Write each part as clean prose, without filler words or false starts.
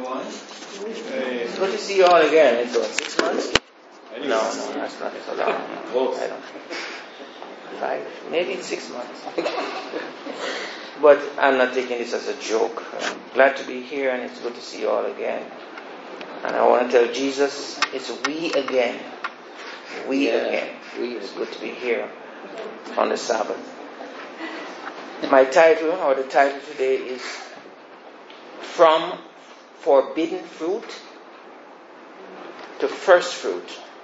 everyone. It's good to see you all again. It's what, 6 months? No, that's not so long. I don't. 5, maybe 6 months. But I'm not taking this as a joke. I'm glad to be here, and it's good to see you all again. And I want to tell Jesus, it's we again. We again. It's good to be here on the Sabbath. My title, or the title today, is From Forbidden Fruit to First Fruit.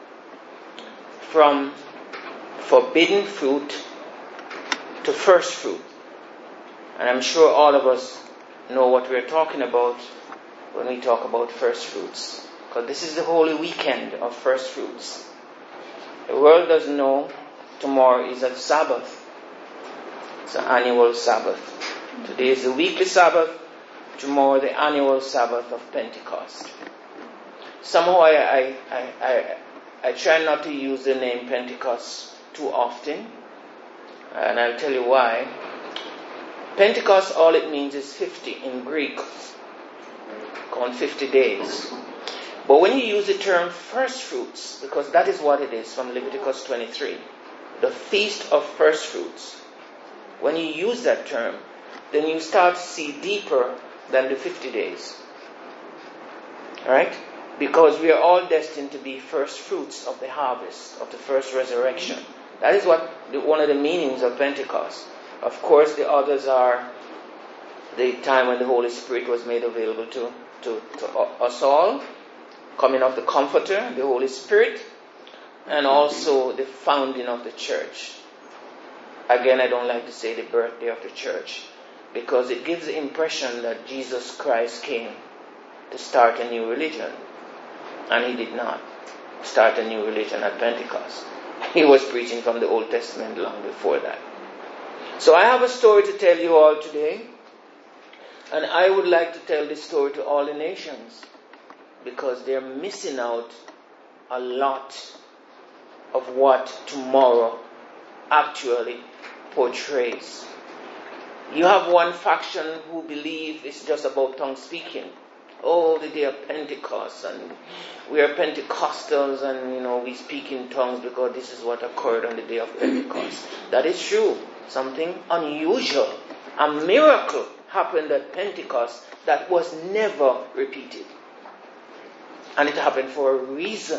From forbidden fruit to first fruit. And I'm sure all of us know what we're talking about when we talk about first fruits. Because this is the holy weekend of first fruits. The world doesn't know tomorrow is a Sabbath. It's an annual Sabbath. Today is the weekly Sabbath. Tomorrow the annual Sabbath of Pentecost. Somehow I try not to use the name Pentecost too often. And I'll tell you why. Pentecost, all it means is 50 in Greek. Count 50 days. But when you use the term first fruits, because that is what it is from Leviticus 23, the feast of first fruits, when you use that term, then you start to see deeper than the 50 days. Alright? Because we are all destined to be first fruits of the harvest, of the first resurrection. That is one of the meanings of Pentecost. Of course, the others are the time when the Holy Spirit was made available to us all, coming of the Comforter, the Holy Spirit, and also the founding of the church. Again, I don't like to say the birthday of the church, because it gives the impression that Jesus Christ came to start a new religion. And he did not start a new religion at Pentecost. He was preaching from the Old Testament long before that. So I have a story to tell you all today. And I would like to tell this story to all the nations, because they're missing out a lot of what tomorrow actually portrays. You have one faction who believe it's just about tongue speaking. Oh, the day of Pentecost, and we are Pentecostals, and we speak in tongues because this is what occurred on the day of Pentecost. That is true. Something unusual, a miracle happened at Pentecost that was never repeated. And it happened for a reason.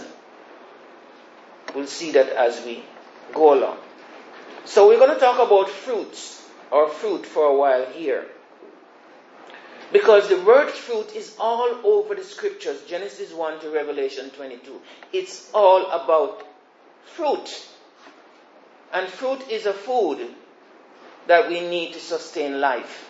We'll see that as we go along. So we're going to talk about fruits, or fruit, for a while here. Because the word fruit is all over the scriptures, Genesis 1 to Revelation 22. It's all about fruit. And fruit is a food that we need to sustain life.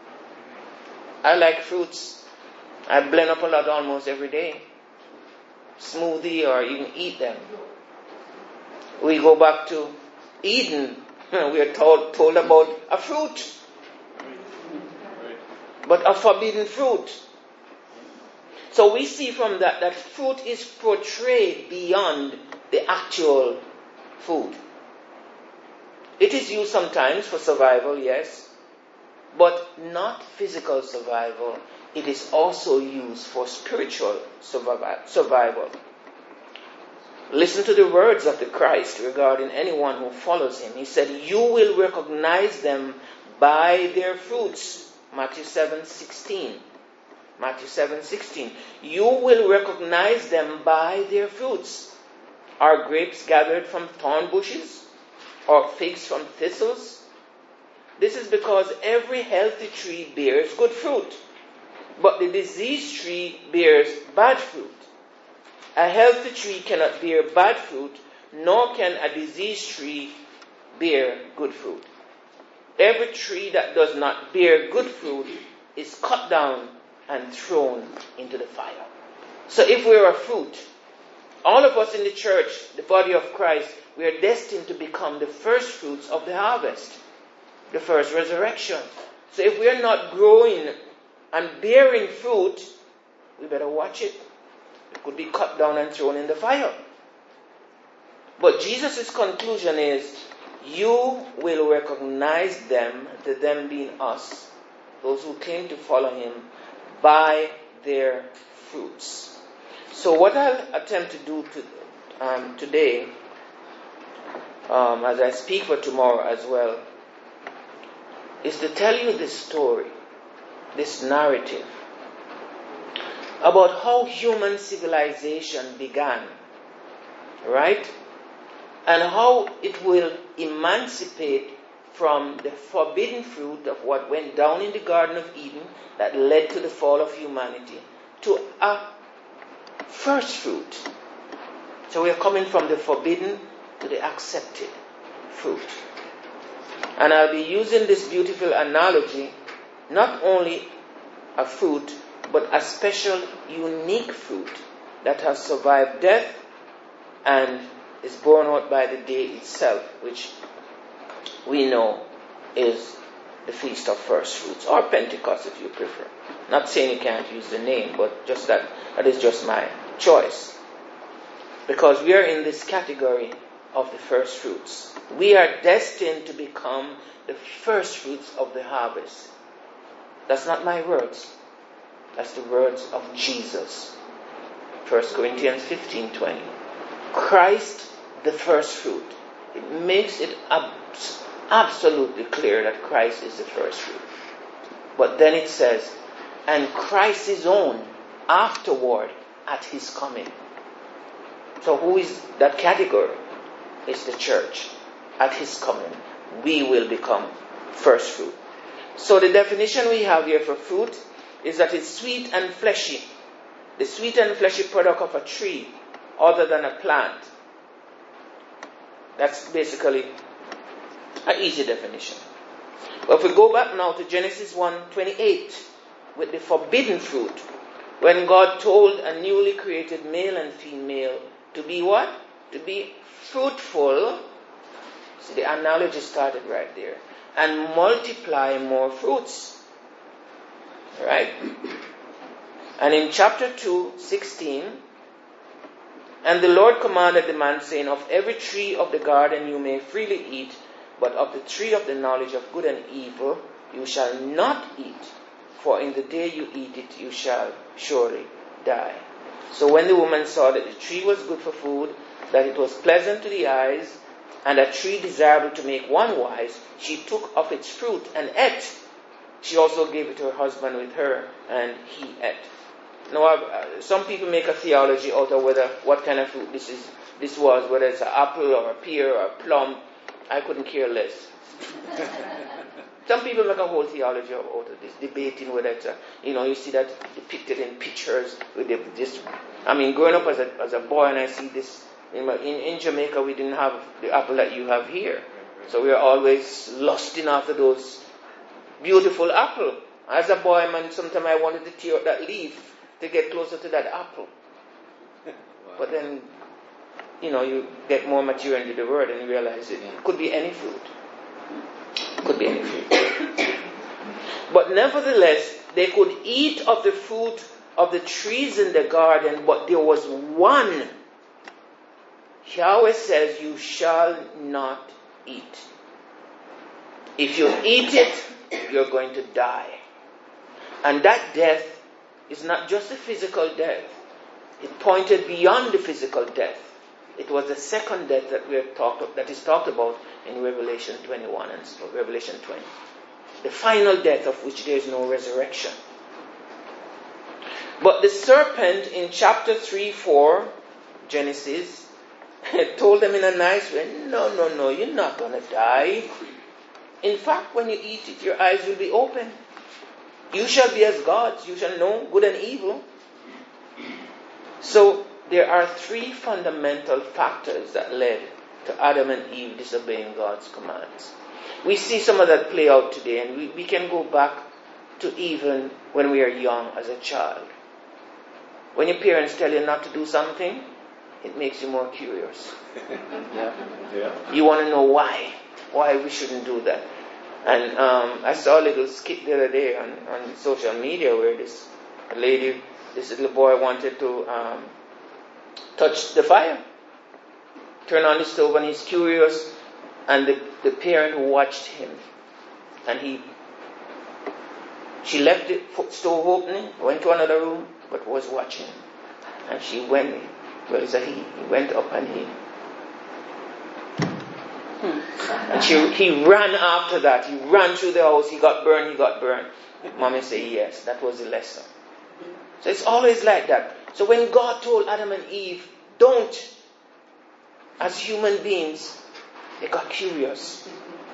I like fruits. I blend up a lot almost every day. Smoothie, or even eat them. We go back to Eden. We are told about a fruit. But a forbidden fruit. So we see from that fruit is portrayed beyond the actual food. It is used sometimes for survival, yes, but not physical survival. It is also used for spiritual survival. Listen to the words of the Christ regarding anyone who follows him. He said, "You will recognize them by their fruits." Matthew 7:16. Matthew 7:16. You will recognize them by their fruits. Are grapes gathered from thorn bushes, or figs from thistles? This is because every healthy tree bears good fruit, but the diseased tree bears bad fruit. A healthy tree cannot bear bad fruit, nor can a diseased tree bear good fruit. Every tree that does not bear good fruit is cut down and thrown into the fire. So if we're a fruit, all of us in the church, the body of Christ, we are destined to become the first fruits of the harvest, the first resurrection. So if we are not growing and bearing fruit, we better watch it. It could be cut down and thrown in the fire. But Jesus' conclusion is, you will recognize them, the them being us, those who claim to follow him, by their fruits. So what I'll attempt to do today, as I speak for tomorrow as well, is to tell you this story, this narrative, about how human civilization began, right? And how it will emancipate from the forbidden fruit of what went down in the Garden of Eden that led to the fall of humanity to a first fruit. So we are coming from the forbidden to the accepted fruit. And I'll be using this beautiful analogy, not only a fruit, but a special, unique fruit that has survived death and is borne out by the day itself, which we know is the Feast of First Fruits, or Pentecost if you prefer. Not saying you can't use the name, but just that is just my choice. Because we are in this category of the first fruits. We are destined to become the first fruits of the harvest. That's not my words. That's the words of Jesus. 1 Corinthians 15:20. Christ, the first fruit. It makes it absolutely clear that Christ is the first fruit. But then it says, and Christ is own afterward at his coming. So who is that category? It's the church. At his coming, we will become first fruit. So the definition we have here for fruit is that it's sweet and fleshy. The sweet and fleshy product of a tree other than a plant. That's basically an easy definition. But if we go back now to Genesis 1:28 with the forbidden fruit, when God told a newly created male and female to be what? To be fruitful. See, the analogy started right there. And multiply more fruits. Right? And in chapter 2:16, and the Lord commanded the man, saying, of every tree of the garden you may freely eat, but of the tree of the knowledge of good and evil you shall not eat, for in the day you eat it you shall surely die. So when the woman saw that the tree was good for food, that it was pleasant to the eyes, and a tree desirable to make one wise, she took of its fruit and ate. She also gave it to her husband with her, and he ate. Now, some people make a theology out of what kind of fruit this was, whether it's an apple or a pear or a plum. I couldn't care less. Some people make a whole theology out of this, debating whether it's you see that depicted in pictures with this. I mean, growing up as a boy, and I see this in Jamaica, we didn't have the apple that you have here, so we were always lusting after those beautiful apple. As a boy, man, sometimes I wanted to tear up that leaf to get closer to that apple. Wow. But then, you get more mature into the word and you realize it could be any fruit. Could be any fruit. But nevertheless, they could eat of the fruit of the trees in the garden, but there was one. Yahweh says, you shall not eat. If you eat it, you're going to die. And that death is not just a physical death. It pointed beyond the physical death. It was the second death that is talked about in Revelation 21 and Revelation 20. The final death of which there is no resurrection. But the serpent in chapter 3-4, Genesis, told them in a nice way, no, you're not going to die. In fact, when you eat it, your eyes will be open. You shall be as gods. You shall know good and evil. So there are three fundamental factors that led to Adam and Eve disobeying God's commands. We see some of that play out today, and we can go back to even when we are young as a child. When your parents tell you not to do something, it makes you more curious. Yeah. You want to know why we shouldn't do that. And I saw a little skit the other day on social media where this little boy wanted to touch the fire, turn on the stove, and he's curious. And the parent watched him, and she left the stove opening, went to another room, but was watching. And she went, well, it's a he went up and he. And he ran after that. He ran through the house. He got burned. Mommy said, yes, that was the lesson. So it's always like that. So when God told Adam and Eve, don't, as human beings, they got curious.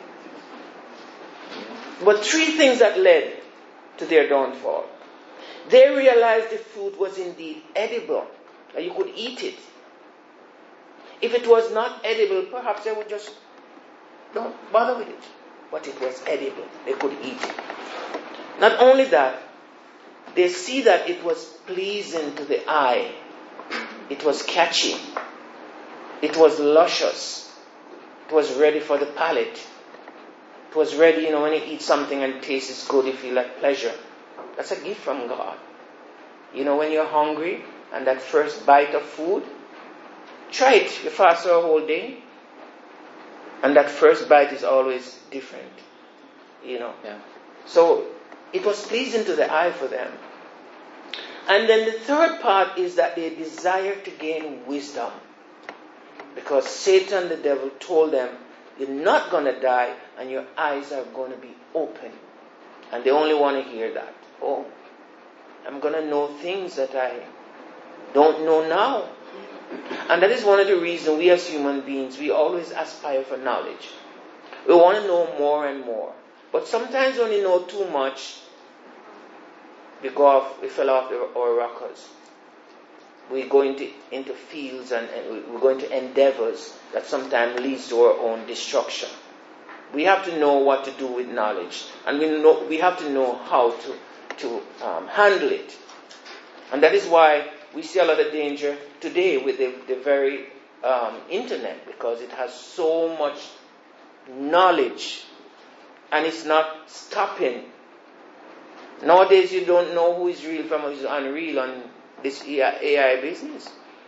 But three things that led to their downfall. They realized the fruit was indeed edible, that you could eat it. If it was not edible, perhaps they would just don't bother with it. But it was edible. They could eat it. Not only that, they see that it was pleasing to the eye. It was catchy. It was luscious. It was ready for the palate. It was ready, when you eat something and it tastes good, you feel like pleasure. That's a gift from God. When you're hungry and that first bite of food, try it. You fast for a whole day. And that first bite is always different. Yeah. So it was pleasing to the eye for them. And then the third part is that they desire to gain wisdom. Because Satan, the devil, told them, you're not going to die and your eyes are going to be open. And they only want to hear that. Oh, I'm going to know things that I don't know now. And that is one of the reasons we as human beings, we always aspire for knowledge. We want to know more and more. But sometimes when you know too much, we fell off our rockers. We go into fields and we go into endeavors that sometimes leads to our own destruction. We have to know what to do with knowledge. And we have to know how to handle it. And that is why we see a lot of danger today with the very internet, because it has so much knowledge and it's not stopping. Nowadays you don't know who is real from who is unreal on this AI business.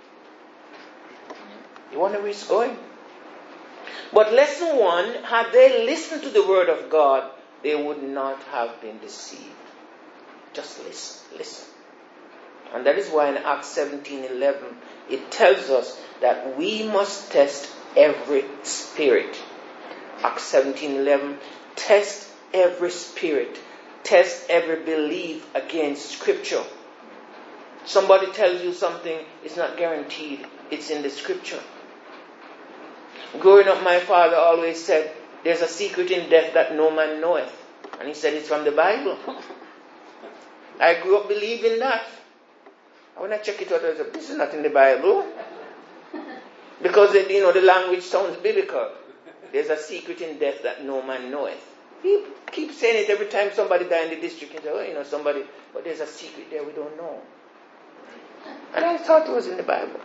You wonder where it's going. But lesson 1, had they listened to the word of God, they would not have been deceived. Just listen. And that is why in Acts 17:11, it tells us that we must test every spirit. Acts 17:11, test every spirit. Test every belief against Scripture. Somebody tells you something, it's not guaranteed. It's in the Scripture. Growing up, my father always said, there's a secret in death that no man knoweth. And he said it's from the Bible. I grew up believing that. When I check it out, I said, this is not in the Bible. Because, the language sounds biblical. There's a secret in death that no man knoweth. He keeps saying it every time somebody dies in the district. He says, somebody, but there's a secret there we don't know. And I thought it was in the Bible.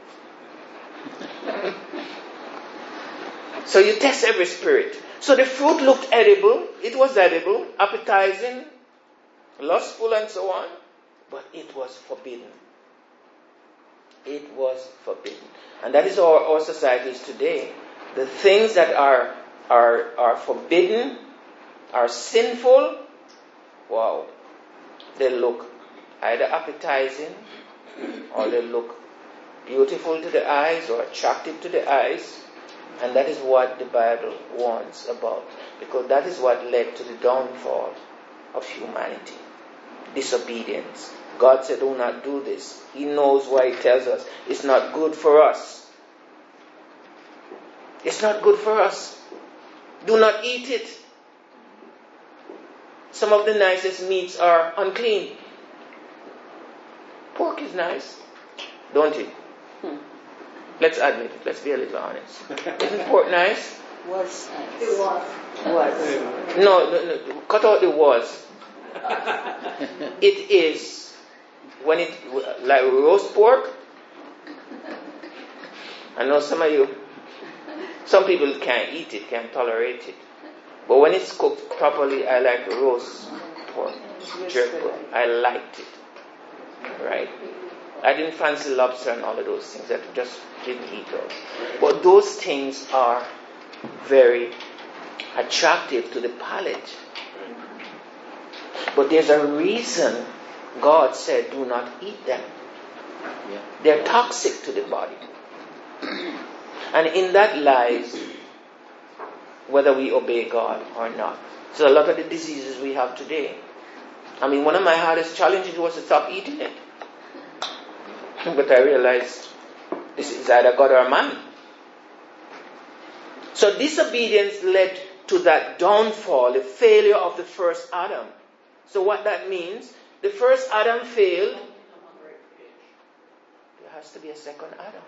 So you test every spirit. So the fruit looked edible. It was edible, appetizing, lustful and so on. But it was forbidden. It was forbidden. And that is our societies today. The things that are forbidden, are sinful, wow, they look either appetizing or they look beautiful to the eyes or attractive to the eyes. And that is what the Bible warns about, because that is what led to the downfall of humanity. Disobedience. God said, do not do this. He knows why He tells us it's not good for us. It's not good for us. Do not eat it. Some of the nicest meats are unclean. Pork is nice, don't it? Let's admit it. Let's be a little honest. Isn't pork nice? Was nice. It was. No. Cut out the was. It is. When it, like roast pork, I know some people can't eat it, can't tolerate it. But when it's cooked properly, I like roast pork, jerk pork. I liked it. Right? I didn't fancy lobster and all of those things. I just didn't eat those. But those things are very attractive to the palate. But there's a reason God said, do not eat them. Yeah. They're toxic to the body. And in that lies whether we obey God or not. So a lot of the diseases we have today. I mean, one of my hardest challenges was to stop eating it. But I realized this is either God or man. So disobedience led to that downfall, the failure of the first Adam. So what that means, the first Adam failed. There has to be a second Adam.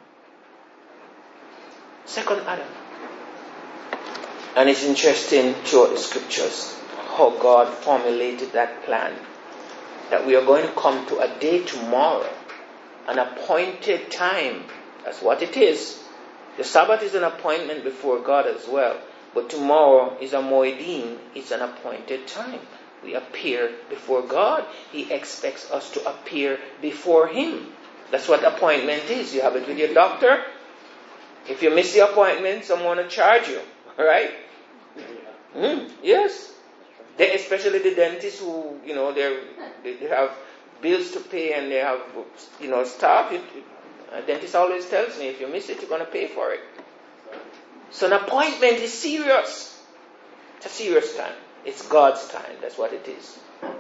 Second Adam. And it's interesting throughout the scriptures how God formulated that plan. That we are going to come to a day tomorrow, an appointed time. That's what it is. The Sabbath is an appointment before God as well. But tomorrow is a moedim. It's an appointed time. We appear before God. He expects us to appear before Him. That's what appointment is. You have it with your doctor. If you miss the appointment, someone will charge you. Right? Yes. They, especially the dentists who, they have bills to pay and they have, staff. A dentist always tells me, if you miss it, you're going to pay for it. So an appointment is serious. It's a serious time. It's God's time. That's what it is.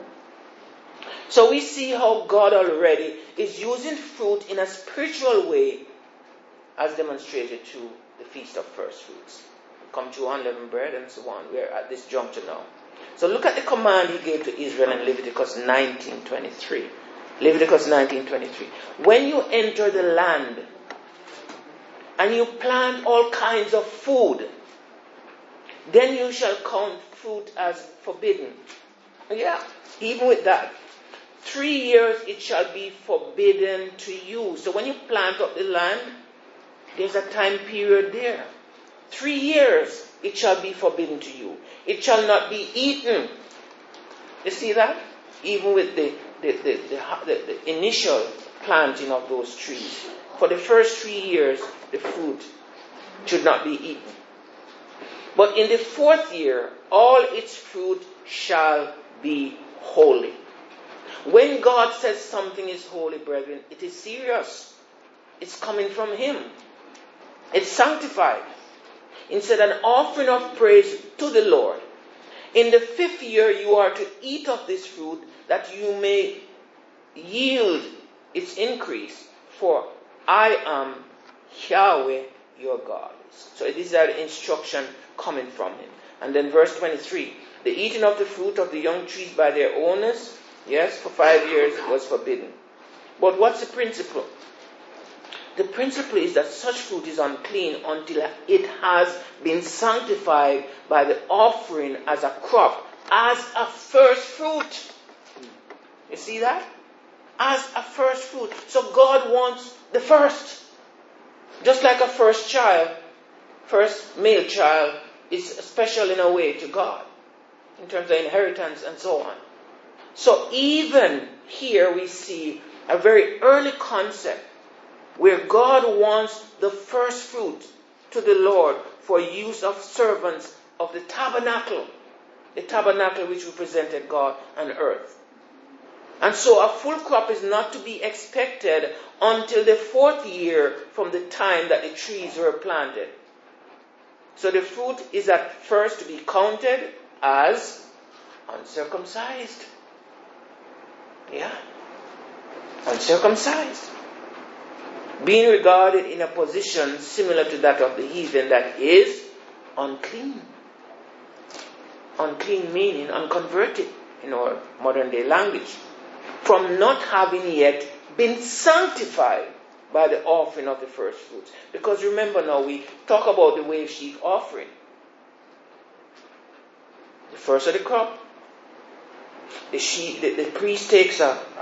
So we see how God already is using fruit in a spiritual way as demonstrated through the Feast of First Fruits. Come to unleavened bread and so on. We're at this juncture now. So look at the command He gave to Israel in Leviticus 19:23. Leviticus 19:23. When you enter the land and you plant all kinds of food, then you shall count fruit as forbidden. Yeah, even with that. 3 years it shall be forbidden to you. So when you plant up the land, there's a time period there. 3 years it shall be forbidden to you. It shall not be eaten. You see that? Even with the initial planting of those trees. For the first 3 years, the fruit should not be eaten. But in the 4th year, all its fruit shall be holy. When God says something is holy, brethren, it is serious. It's coming from Him. It's sanctified. Instead, an offering of praise to the Lord. In the 5th year, you are to eat of this fruit, that you may yield its increase, for I am Yahweh your God. So this is an instruction coming from Him. And then verse 23, the eating of the fruit of the young trees by their owners, yes, for 5 years was forbidden. But what's the principle? The principle is that such fruit is unclean until it has been sanctified by the offering as a crop, as a first fruit. You see that? As a first fruit. So God wants the first. Just like a first child, first male child is special in a way to God, in terms of inheritance and so on. So even here we see a very early concept where God wants the first fruit to the Lord for use of servants of the tabernacle which represented God and earth. And so a full crop is not to be expected until the 4th year from the time that the trees were planted. So the fruit is at first to be counted as uncircumcised. Yeah. Uncircumcised. Being regarded in a position similar to that of the heathen, that is unclean. Unclean meaning unconverted in our modern day language. From not having yet been sanctified by the offering of the first fruits. Because remember now, we talk about the wave sheaf offering. The first of the crop. The priest takes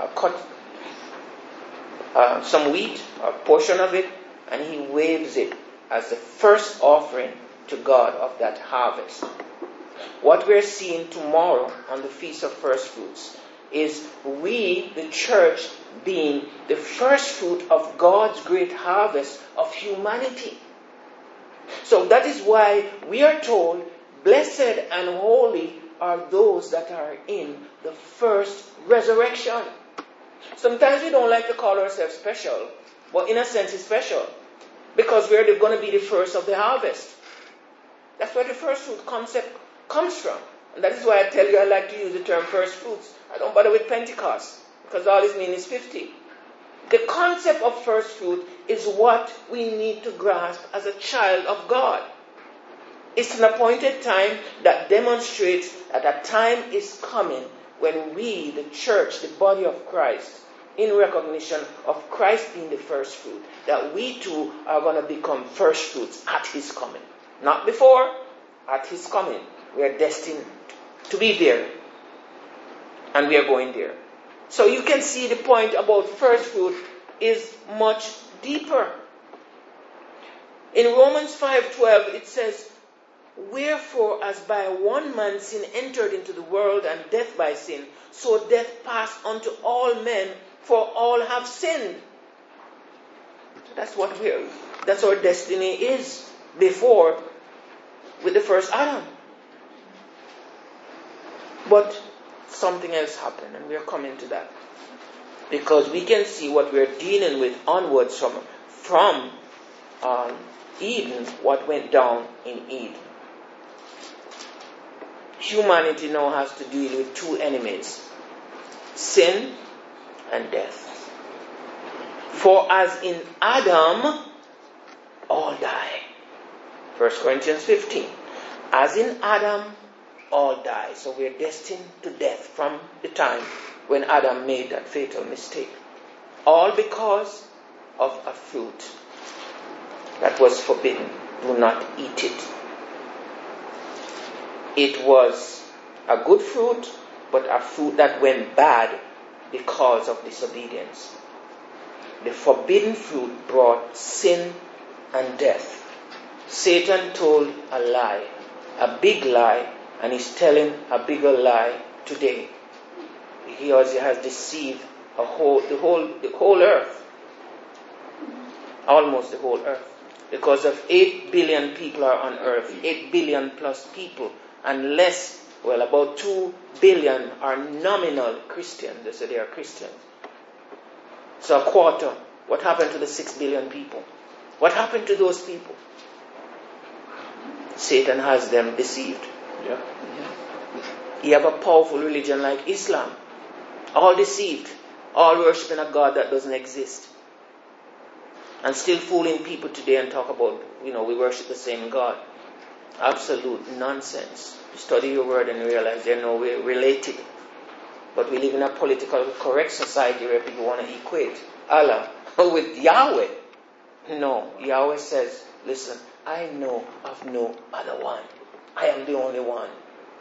some wheat, a portion of it, and he waves it as the first offering to God of that harvest. What we're seeing tomorrow on the Feast of First Fruits is we, the church, being the first fruit of God's great harvest of humanity. So that is why we are told, blessed and holy are those that are in the first resurrection. Sometimes we don't like to call ourselves special, but in a sense it's special because we're going to be the first of the harvest. That's where the first fruit concept comes from. And that is why I tell you I like to use the term first fruits. I don't bother with Pentecost because all it means is 50. The concept of first fruit is what we need to grasp as a child of God. It's an appointed time that demonstrates that a time is coming when we, the church, the body of Christ, in recognition of Christ being the first fruit, that we too are going to become first fruits at His coming. Not before, at His coming. We are destined to be there. And we are going there. So you can see the point about first fruit is much deeper. In Romans 5:12 it says, "Wherefore, as by one man sin entered into the world, and death by sin, so death passed unto all men, for all have sinned." So that's our destiny is before with the first Adam. But something else happened, and we are coming to that. Because we can see what we are dealing with onwards from Eden, what went down in Eden. Humanity now has to deal with two enemies, sin and death. For as in Adam, all die. 1 Corinthians 15. As in Adam, all die. So we are destined to death from the time when Adam made that fatal mistake. All because of a fruit that was forbidden. Do not eat it. It was a good fruit, but a fruit that went bad because of disobedience. The forbidden fruit brought sin and death. Satan told a lie, a big lie, and he's telling a bigger lie today. He has deceived the whole earth. Almost the whole earth. Because of 8 billion people are on earth, 8 billion plus people, and about 2 billion are nominal Christians. They say they are Christians. So a quarter. What happened to the 6 billion people? What happened to those people? Satan has them deceived. Yeah. You have a powerful religion like Islam. All deceived. All worshipping a God that doesn't exist. And still fooling people today and talk about, we worship the same God. Absolute nonsense. You study your word and realize they're no way related. But we live in a political correct society where people want to equate Allah with Yahweh. No, Yahweh says, listen, I know of no other one. I am the only one.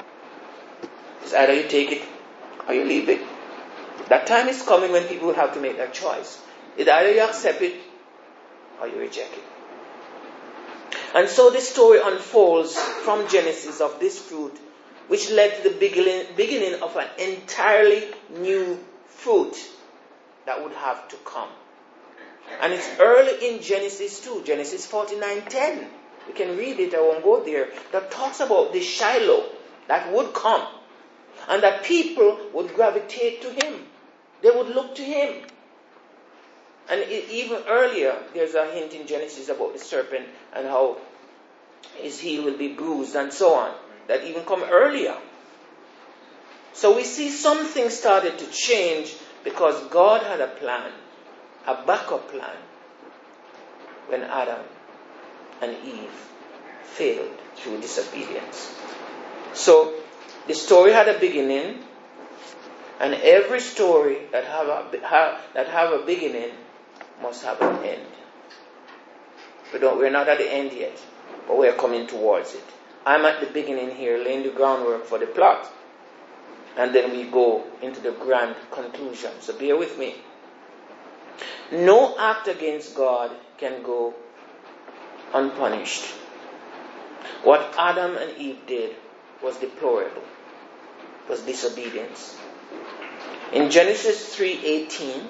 It's either you take it or you leave it. That time is coming when people will have to make that choice. It's either you accept it or you reject it. And so this story unfolds from Genesis of this fruit, which led to the beginning of an entirely new fruit that would have to come. And it's early in Genesis too, Genesis 49:10. You can read it, I won't go there. That talks about the Shiloh that would come. And that people would gravitate to him. They would look to him. And even earlier, there's a hint in Genesis about the serpent and how his heel will be bruised and so on. That even come earlier. So we see something started to change because God had a plan, a backup plan, when Adam and Eve failed through disobedience. So the story had a beginning, and every story that have a beginning must have an end. We're not at the end yet, but we're coming towards it. I'm at the beginning here, laying the groundwork for the plot. And then we go into the grand conclusion. So bear with me. No act against God can go unpunished. What Adam and Eve did was deplorable. It was disobedience. In Genesis 3:18,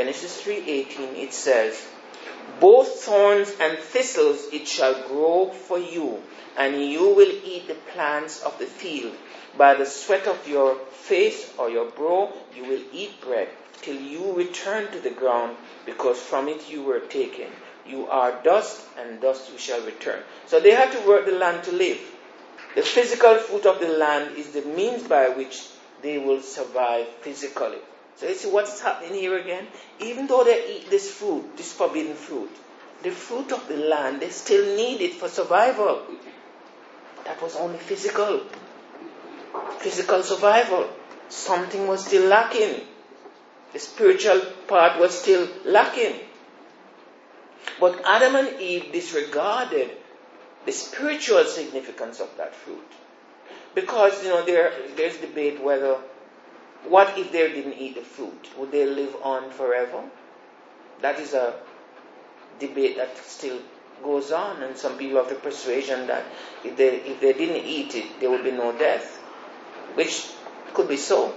it says, both thorns and thistles it shall grow for you, and you will eat the plants of the field. By the sweat of your face or your brow you will eat bread, till you return to the ground, because from it you were taken. You are dust, and dust you shall return. So they had to work the land to live. The physical fruit of the land is the means by which they will survive physically. So you see what's happening here again? Even though they eat this fruit, this forbidden fruit, the fruit of the land, they still need it for survival. That was only physical. Physical survival. Something was still lacking. The spiritual part was still lacking. But Adam and Eve disregarded the spiritual significance of that fruit. Because, there's debate whether, what if they didn't eat the fruit? Would they live on forever? That is a debate that still goes on, and some people have the persuasion that if they didn't eat it, there would be no death, which could be so.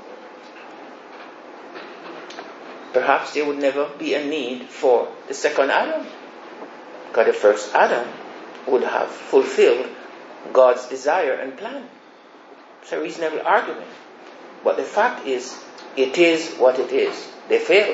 Perhaps there would never be a need for the second Adam, because the first Adam would have fulfilled God's desire and plan. It's a reasonable argument. But the fact is, it is what it is. They failed.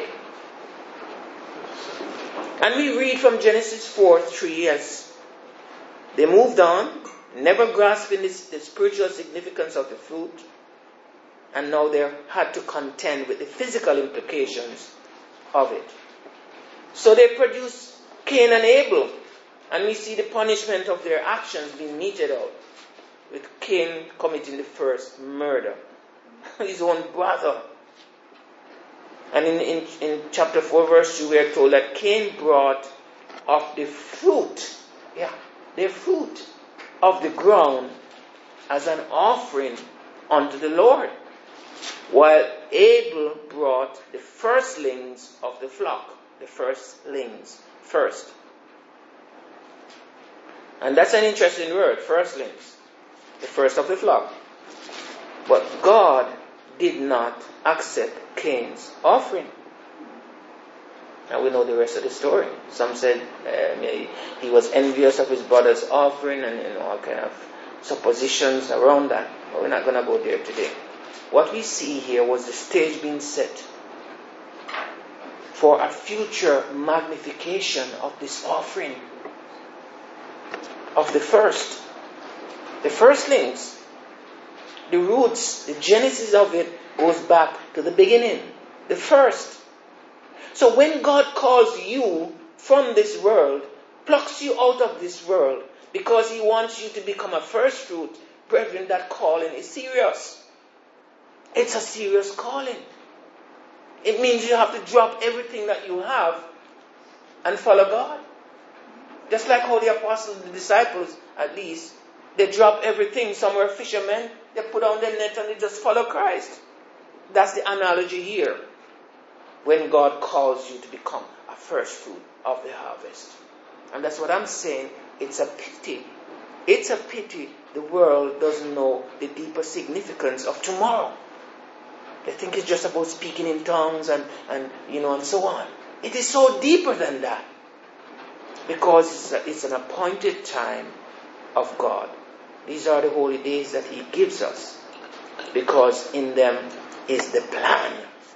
And we read from Genesis 4:3 as they moved on, never grasping the spiritual significance of the fruit, and now they had to contend with the physical implications of it. So they produced Cain and Abel, and we see the punishment of their actions being meted out, with Cain committing the first murder, his own brother. And in chapter 4 verse 2 we are told that Cain brought of the fruit, the fruit of the ground as an offering unto the Lord, while Abel brought the firstlings of the flock, the firstlings, first. And that's an interesting word, firstlings, the first of the flock. But God did not accept Cain's offering. And we know the rest of the story. Some said he was envious of his brother's offering, and all kind of suppositions around that. But we're not going to go there today. What we see here was the stage being set for a future magnification of this offering of the firstlings. The roots, the genesis of it goes back to the beginning, the first. So when God calls you from this world, plucks you out of this world, because He wants you to become a first fruit, brethren, that calling is serious. It's a serious calling. It means you have to drop everything that you have and follow God. Just like how the apostles, the disciples, at least, they drop everything. Some were fishermen. They put on their net and they just follow Christ. That's the analogy here. When God calls you to become a first fruit of the harvest. And that's what I'm saying. It's a pity. It's a pity the world doesn't know the deeper significance of tomorrow. They think it's just about speaking in tongues and so on. It is so deeper than that. Because it's an appointed time of God. These are the holy days that He gives us, because in them is the plan.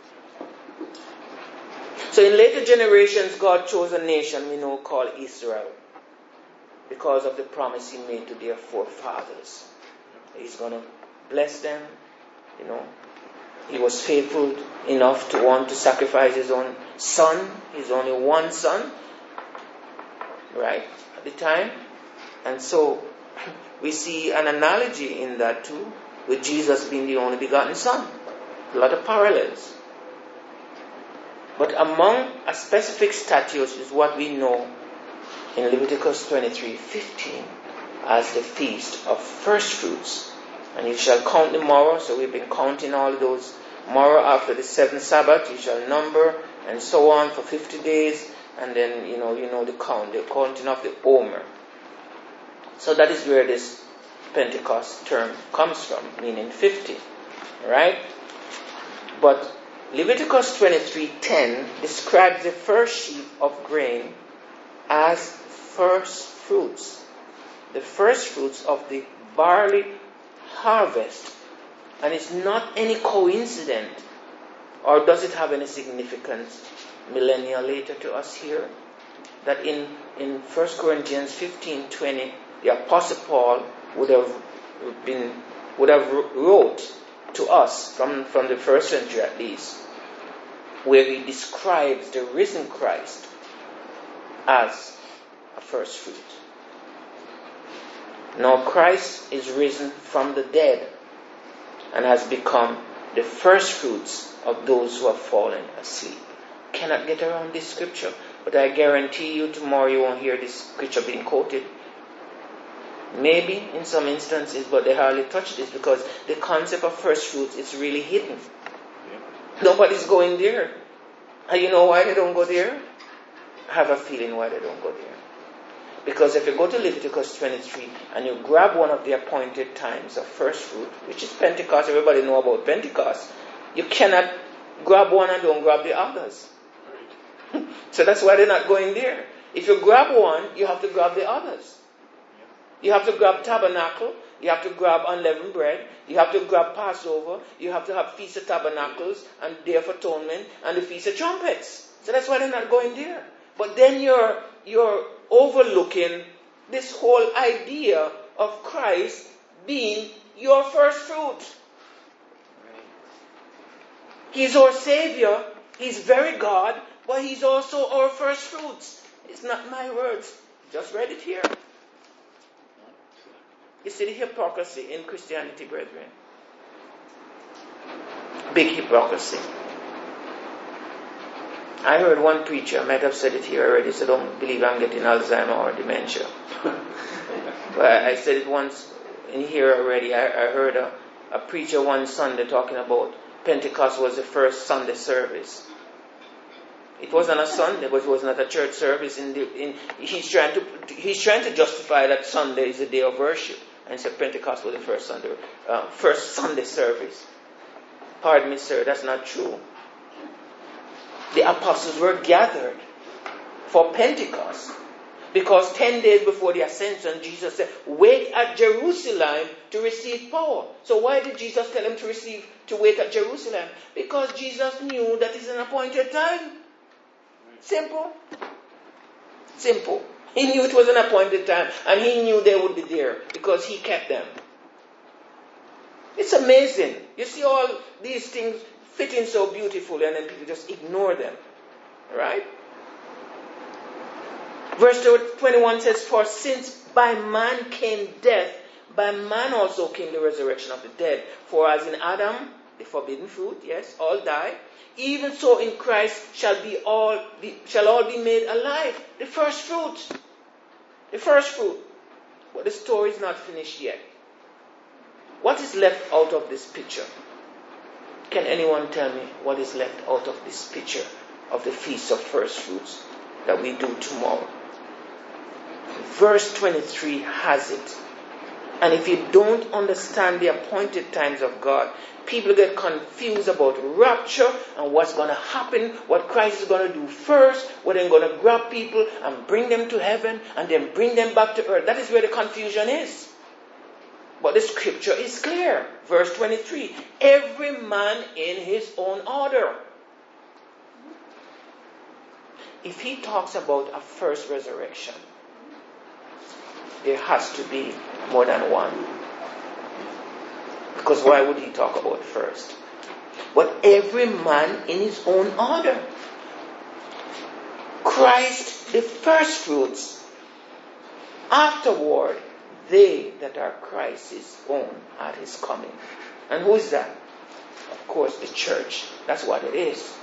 So in later generations, God chose a nation we know called Israel, because of the promise He made to their forefathers. He's going to bless them. He was faithful enough to want to sacrifice His own son, His only one son, right, at the time. And so we see an analogy in that too, with Jesus being the only begotten Son. A lot of parallels. But among a specific statutes is what we know in Leviticus 23:15 as the feast of first fruits. And you shall count the morrow. So we've been counting all those morrow after the seventh Sabbath. You shall number and so on for 50 days. And then, the counting of the Omer. So that is where this Pentecost term comes from, meaning 50, right? But Leviticus 23:10 describes the first sheaf of grain as first fruits, the first fruits of the barley harvest. And it's not any coincidence Or does it have any significance millennia later to us here? That in 1 Corinthians 15:20, the Apostle Paul would have wrote to us from the first century at least, where he describes the risen Christ as a first fruit. Now Christ is risen from the dead and has become the first fruits of those who have fallen asleep. Cannot get around this scripture, but I guarantee you tomorrow you won't hear this scripture being quoted. Maybe in some instances, but they hardly touch this because the concept of first fruits is really hidden. Nobody's going there. And you know why they don't go there? I have a feeling why they don't go there. Because if you go to Leviticus 23 and you grab one of the appointed times of first fruit, which is Pentecost, everybody know about Pentecost, you cannot grab one and don't grab the others. So that's why they're not going there. If you grab one, you have to grab the others. You have to grab tabernacle, you have to grab unleavened bread, you have to grab Passover, you have to have Feast of Tabernacles and Day of Atonement and the Feast of Trumpets. So that's why they're not going there. But then you're overlooking this whole idea of Christ being your first fruit. He's our Savior, He's very God, but He's also our first fruits. It's not my words. Just read it here. You see the hypocrisy in Christianity, brethren. Big hypocrisy. I heard one preacher, I might have said it here already, so don't believe I'm getting Alzheimer or dementia. But I said it once in here already. I heard a preacher one Sunday talking about Pentecost was the first Sunday service. It wasn't a Sunday, but it was not a church service. He's trying to justify that Sunday is a day of worship, and said Pentecost was the first Sunday service. Pardon me, sir, that's not true. The apostles were gathered for Pentecost because 10 days before the ascension, Jesus said, "Wait at Jerusalem to receive power." So why did Jesus tell them to wait at Jerusalem? Because Jesus knew that it's an appointed time. Simple. Simple. He knew it was an appointed time, and he knew they would be there because he kept them. It's amazing. You see all these things fitting so beautifully, and then people just ignore them. Right? Verse 21 says, "For since by man came death, by man also came the resurrection of the dead. For as in Adam, the forbidden fruit, yes, all die, even so in Christ shall all be made alive." The first fruit. The first fruit. But the story is not finished yet. What is left out of this picture? Can anyone tell me what is left out of this picture of the Feast of First Fruits that we do tomorrow? Verse 23 has it. And if you don't understand the appointed times of God, people get confused about rapture and what's going to happen, what Christ is going to do first, whether he's going to grab people and bring them to heaven and then bring them back to earth. That is where the confusion is. But the scripture is clear. Verse 23, every man in his own order. If he talks about a first resurrection, there has to be more than one. Because why would he talk about first? But every man in his own order. Christ, the first fruits. Afterward, they that are Christ's own at his coming. And who is that? Of course, the church. That's what it is.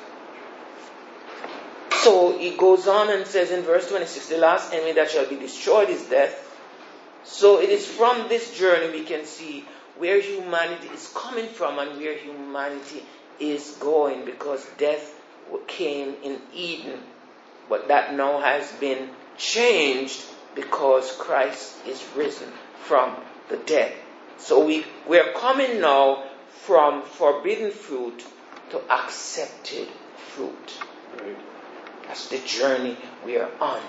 So he goes on and says in verse 26, the last enemy that shall be destroyed is death. So it is from this journey we can see where humanity is coming from and where humanity is going, because death came in Eden, but that now has been changed because Christ is risen from the dead. So we're coming now from forbidden fruit to accepted fruit. Right. That's the journey we are on.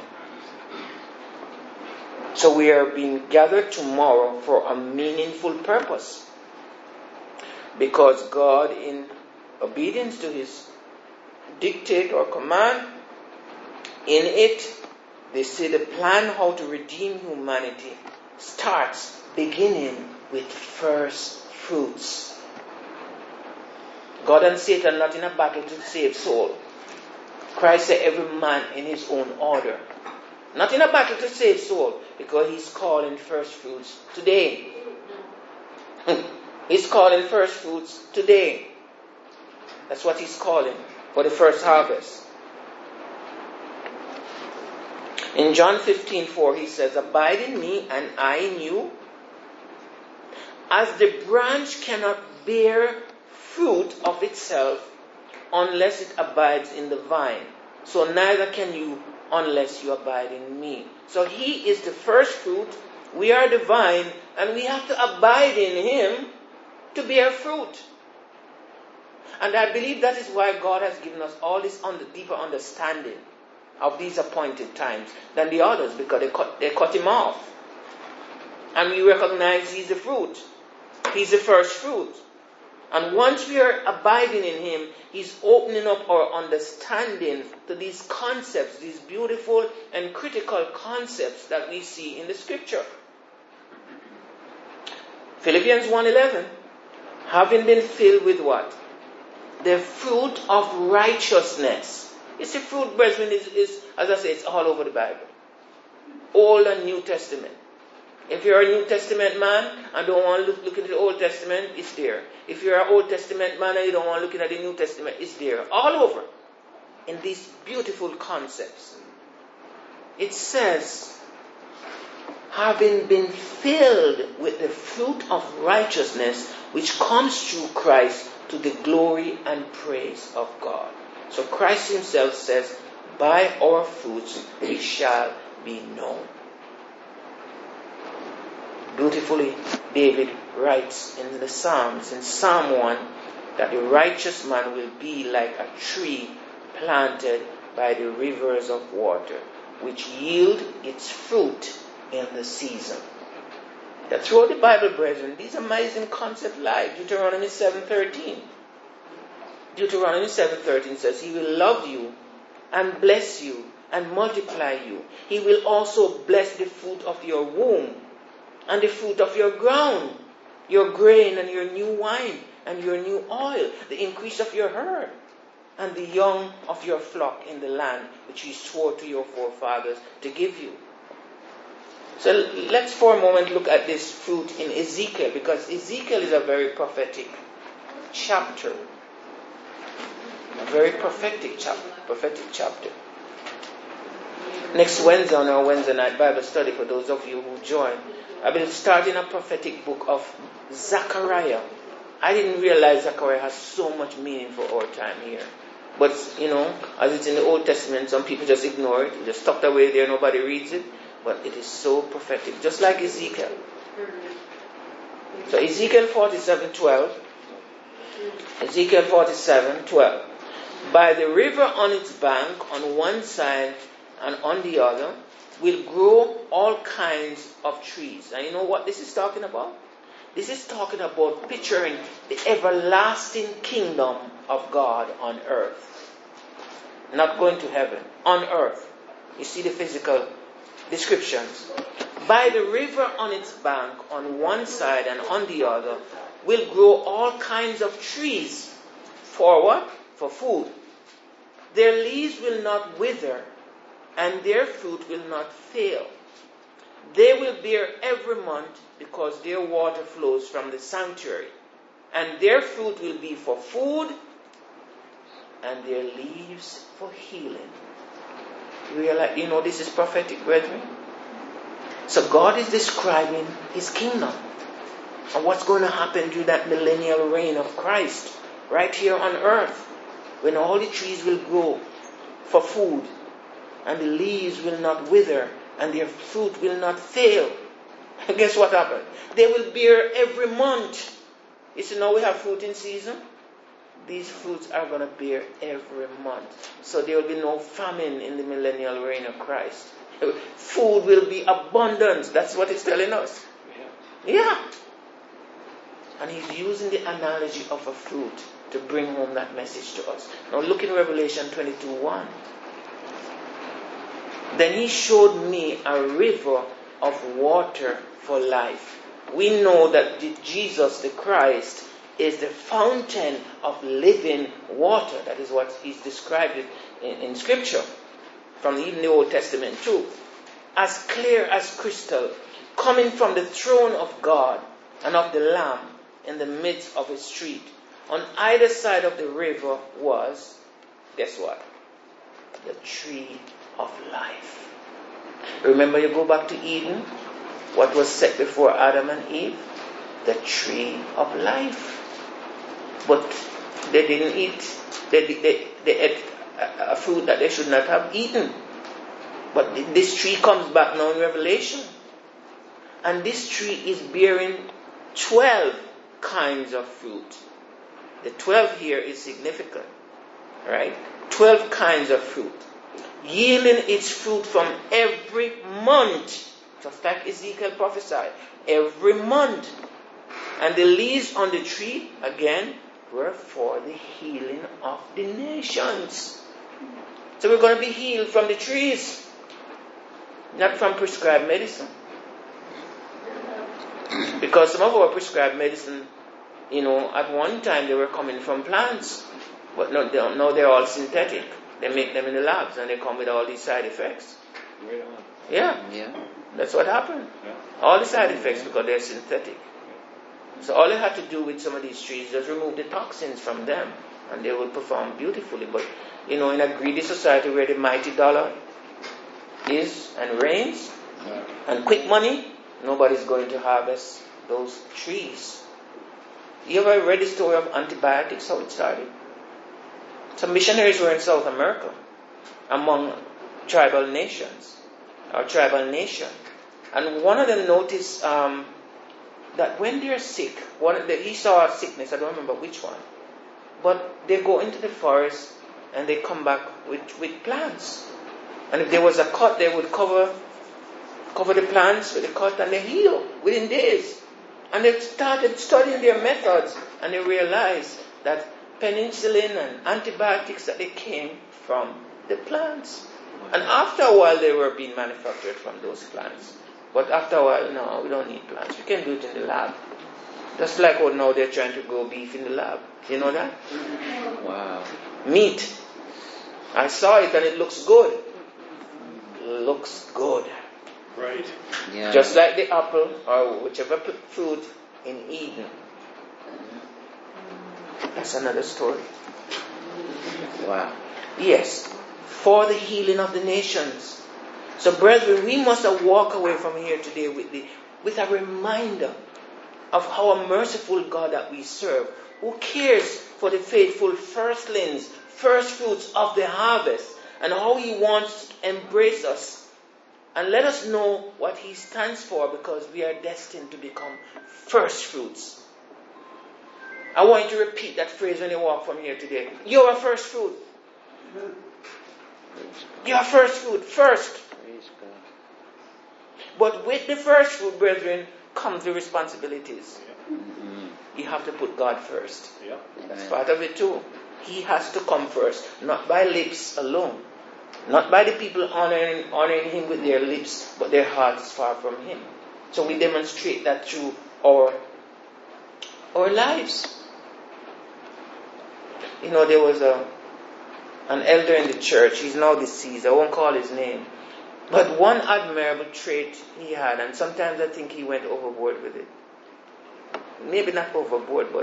So we are being gathered tomorrow for a meaningful purpose. Because God in obedience to his dictate or command. In it, they say the plan how to redeem humanity starts beginning with first fruits. God and Satan not in a battle to save soul. Christ said every man in his own order. Not in a battle to save soul, because he's calling first fruits today. He's calling first fruits today. That's what he's calling for the first harvest. In John 15:4, he says, "Abide in me and I in you. As the branch cannot bear fruit of itself unless it abides in the vine, so neither can you unless you abide in me." So he is the first fruit, we are the vine, and we have to abide in him to bear fruit. And I believe that is why God has given us all this deeper understanding of these appointed times than the others, because they cut him off. And we recognize he's the fruit. He's the first fruit. And once we are abiding in him, he's opening up our understanding to these concepts, these beautiful and critical concepts that we see in the scripture. Philippians 1:11, having been filled with what? The fruit of righteousness. You see, fruit, brethren, is, as I say, it's all over the Bible. Old and New Testament. If you're a New Testament man and don't want to look into the Old Testament, it's there. If you're an Old Testament man and you don't want to look into the New Testament, it's there. All over. In these beautiful concepts. It says, having been filled with the fruit of righteousness, which comes through Christ to the glory and praise of God. So Christ himself says, by our fruits we shall be known. Beautifully, David writes in the Psalms, in Psalm 1, that the righteous man will be like a tree planted by the rivers of water, which yield its fruit in the season. That throughout the Bible, brethren, these amazing concepts lie. Deuteronomy 7:13. Deuteronomy 7:13 says, he will love you and bless you and multiply you. He will also bless the fruit of your womb and the fruit of your ground, your grain and your new wine and your new oil, the increase of your herd, and the young of your flock in the land which he swore to your forefathers to give you. So let's for a moment look at this fruit in Ezekiel, because Ezekiel is a very prophetic chapter. A very prophetic chapter. Next Wednesday on our Wednesday night Bible study, for those of you who join, I will start in a prophetic book of Zechariah. I didn't realize Zechariah has so much meaning for our time here. But, as it's in the Old Testament, some people just ignore it. Just tucked away there, nobody reads it. But it is so prophetic, just like Ezekiel. So Ezekiel 47:12. Ezekiel 47:12. By the river on its bank, on one side and on the other, will grow all kinds of trees. And you know what this is talking about? This is talking about picturing the everlasting kingdom of God on earth. Not going to heaven, on earth. You see the physical descriptions. By the river on its bank, on one side and on the other, will grow all kinds of trees. For what? For food. Their leaves will not wither, and their fruit will not fail. They will bear every month, because their water flows from the sanctuary. And their fruit will be for food, and their leaves for healing. This is prophetic, brethren. So God is describing his kingdom and what's going to happen during that millennial reign of Christ right here on earth, when all the trees will grow for food and the leaves will not wither and their fruit will not fail. And guess what happened? They will bear every month. You see, now we have fruit in season. These fruits are going to bear every month. So there will be no famine in the millennial reign of Christ. Food will be abundant. That's what it's telling us. Yeah. And he's using the analogy of a fruit to bring home that message to us. Now look in Revelation 22:1. Then he showed me a river of water for life. We know that Jesus the Christ is the fountain of living water. That is what he's described in Scripture, from even the Old Testament too. As clear as crystal, coming from the throne of God and of the Lamb in the midst of a street. On either side of the river was, guess what? The tree of life. Remember, you go back to Eden, what was set before Adam and Eve? The tree of life. But they didn't eat. They ate a fruit that they should not have eaten. But this tree comes back now in Revelation. And this tree is bearing 12 kinds of fruit. The 12 here is significant. Right? 12 kinds of fruit. Yielding its fruit from every month. Just like Ezekiel prophesied. Every month. And the leaves on the tree, again, were for the healing of the nations. So we're going to be healed from the trees. Not from prescribed medicine. Because some of our prescribed medicine, at one time they were coming from plants. But now they're all synthetic. They make them in the labs and they come with all these side effects. Yeah. That's what happened. Yeah. All the side effects because they're synthetic. So all they had to do with some of these trees is just remove the toxins from them and they will perform beautifully. But, in a greedy society where the mighty dollar is and reigns and quick money, nobody's going to harvest those trees. You ever read the story of antibiotics, how it started? Some missionaries were in South America among tribal nations, or tribal nation. And one of them noticed that when they're sick, he saw a sickness, I don't remember which one, but they go into the forest and they come back with plants. And if there was a cut, they would cover the plants with the cut and they heal within days. And they started studying their methods and they realized that penicillin and antibiotics that they came from the plants. And after a while they were being manufactured from those plants. But after a while, no, we don't need plants. We can do it in the lab. Just like now they're trying to grow beef in the lab. You know that? Wow. Meat. I saw it and it looks good. Looks good. Right. Yeah. Just like the apple or whichever fruit in Eden. That's another story. Wow. Yes. For the healing of the nations. So brethren, we must walk away from here today with a reminder of how a merciful God that we serve, who cares for the faithful firstlings, first fruits of the harvest, and how he wants to embrace us and let us know what he stands for, because we are destined to become first fruits. I want you to repeat that phrase when you walk from here today. You're a first fruit. You're first fruit, first. Praise God. But with the first fruit, brethren, comes the responsibilities. Mm-hmm. You have to put God first. Yeah. That's part of it too. He has to come first, not by lips alone. Not by the people honoring him with their lips, but their hearts is far from him. So we demonstrate that through our lives. There was an elder in the church. He's now deceased. I won't call his name. But one admirable trait he had, and sometimes I think he went overboard with it. Maybe not overboard, but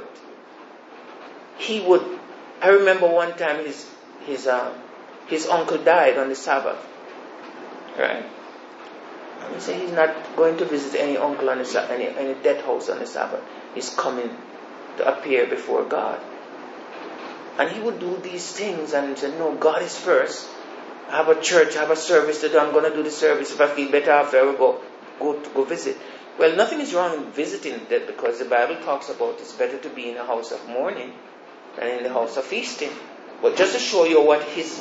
I remember one time his uncle died on the Sabbath. Right? And he said he's not going to visit any uncle on the any death house on the Sabbath. He's coming to appear before God. And he would do these things and say, no, God is first. I have a church, I have a service to do. I'm going to do the service. If I feel better after, I will go visit. Well, nothing is wrong in visiting that, because the Bible talks about it's better to be in a house of mourning than in the house of feasting. But just to show you what his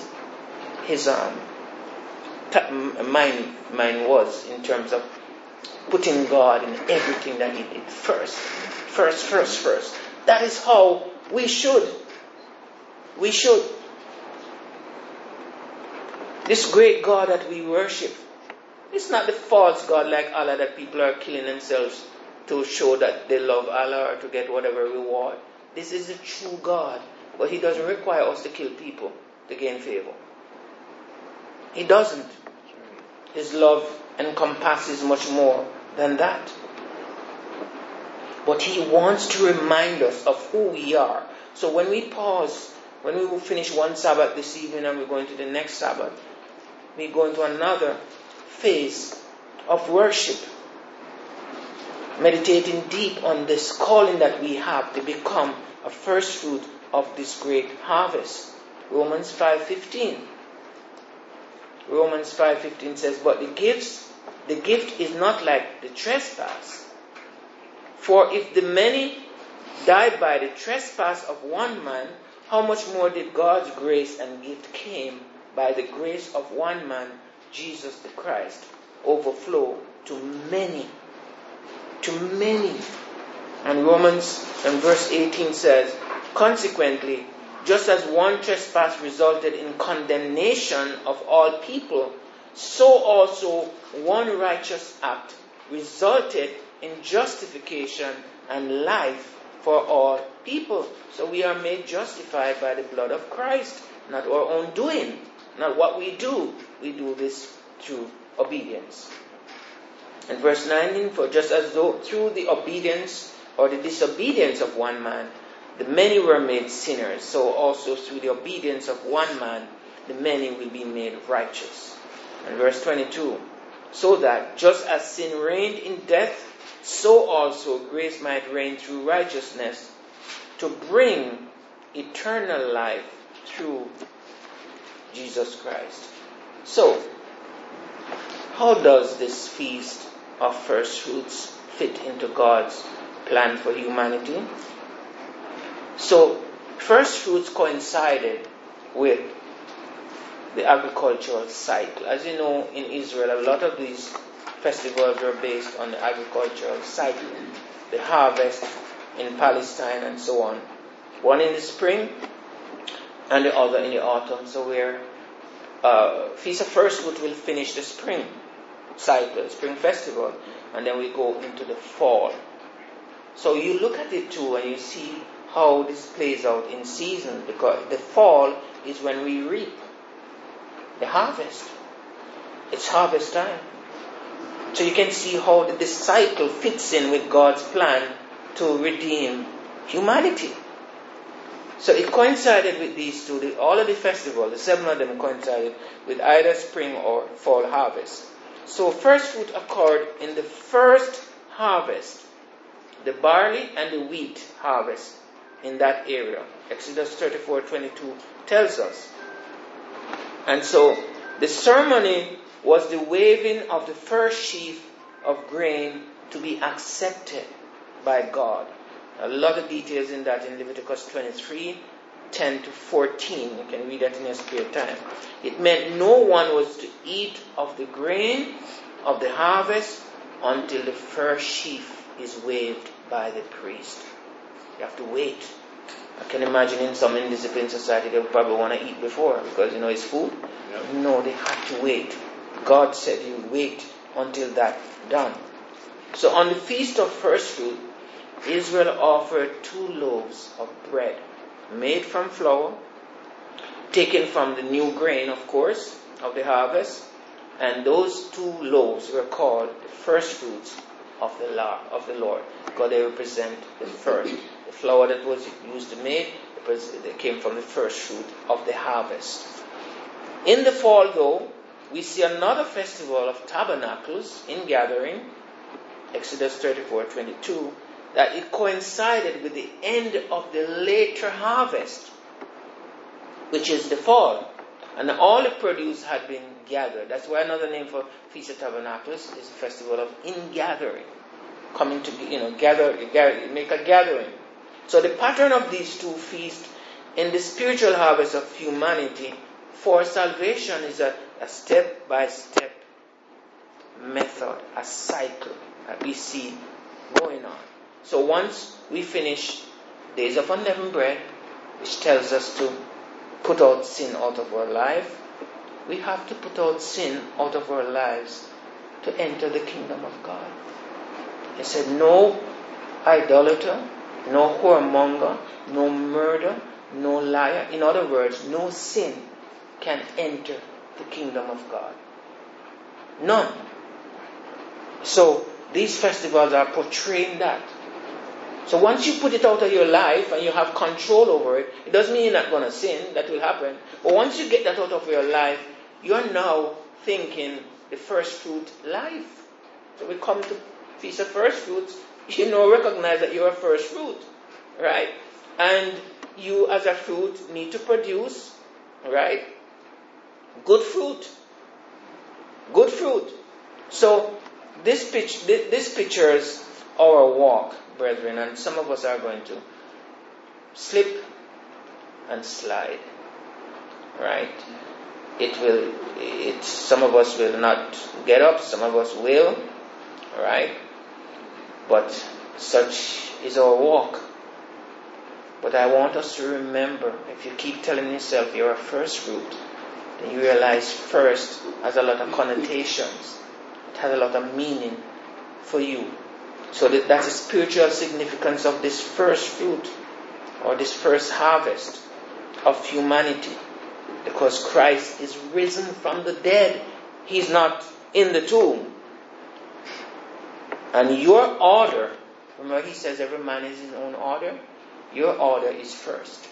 mind was in terms of putting God in everything that he did first. That is how we should. We should. This great God that we worship, it's not the false God like Allah that people are killing themselves to show that they love Allah or to get whatever reward. This is the true God. But He doesn't require us to kill people to gain favor. He doesn't. His love encompasses much more than that. But He wants to remind us of who we are. So when we pause, when we will finish one Sabbath this evening and we're going to the next Sabbath, we go into another phase of worship. Meditating deep on this calling that we have to become a first fruit of this great harvest. Romans 5:15. Romans 5:15 says, but the gift is not like the trespass. For if the many died by the trespass of one man, how much more did God's grace and gift came by the grace of one man, Jesus the Christ, overflow to many. To many. And Romans and verse 18 says, consequently, just as one trespass resulted in condemnation of all people, so also one righteous act resulted in justification and life for all people. So we are made justified by the blood of Christ, not our own doing, not what we do. We do this through obedience. And verse 19, for just as though through the obedience or the disobedience of one man, the many were made sinners, so also through the obedience of one man, the many will be made righteous. And verse 22, so that just as sin reigned in death, so also grace might reign through righteousness to bring eternal life through Jesus Christ. So, how does this feast of first fruits fit into God's plan for humanity? So, first fruits coincided with the agricultural cycle. As you know, in Israel, a lot of these festivals are based on the agricultural cycle. The harvest in Palestine and so on. One in the spring and the other in the autumn. So where Feast of First Fruit will finish the spring cycle, spring festival, and then we go into the fall. So you look at it too and you see how this plays out in season, because the fall is when we reap the harvest. It's harvest time. So you can see how this cycle fits in with God's plan to redeem humanity. So it coincided with these two. All of the festivals, the 7 of them coincided with either spring or fall harvest. So first fruit occurred in the first harvest, the barley and the wheat harvest in that area. Exodus 34:22 tells us. And so the ceremony was the waving of the first sheaf of grain to be accepted by God. A lot of details in that in Leviticus 23:10-14. You can read that in your spare time. It meant no one was to eat of the grain of the harvest until the first sheaf is waved by the priest. You have to wait. I can imagine in some indisciplined society they would probably want to eat before because it's food. Yep. No, they had to wait. God said you wait until that's done. So on the Feast of First Fruit, Israel offered 2 loaves of bread made from flour, taken from the new grain, of course, of the harvest. And those 2 loaves were called the first fruits of the Lord, because they represent the first. The flour that was used to make, they came from the first fruit of the harvest. In the fall, though, we see another festival of tabernacles in gathering, Exodus 34:22, that it coincided with the end of the later harvest, which is the fall. And all the produce had been gathered. That's why another name for Feast of Tabernacles is the festival of ingathering. Coming to, gather, make a gathering. So the pattern of these 2 feasts in the spiritual harvest of humanity for salvation is a step-by-step method, a cycle that we see going on. So once we finish Days of Unleavened Bread, which tells us to put out sin out of our life, we have to put out sin out of our lives to enter the kingdom of God. He said, no idolater, no whoremonger, no murder, no liar. In other words, no sin can enter the kingdom of God. None. So these festivals are portraying that. So once you put it out of your life and you have control over it, it doesn't mean you're not going to sin. That will happen. But once you get that out of your life, you're now thinking the first fruit life. So we come to Feast of First Fruits, recognize that you're a first fruit, right? And you as a fruit need to produce, right? Good fruit. Good fruit. So this pictures our walk, brethren, and some of us are going to slip and slide, right? Some of us will not get up, some of us will, right? But such is our walk. But I want us to remember, if you keep telling yourself you're a first fruit, then you realize first has a lot of connotations. It has a lot of meaning for you. So that's the spiritual significance of this first fruit, or this first harvest of humanity. Because Christ is risen from the dead. He's not in the tomb. And your order, remember he says every man is his own order. Your order is first.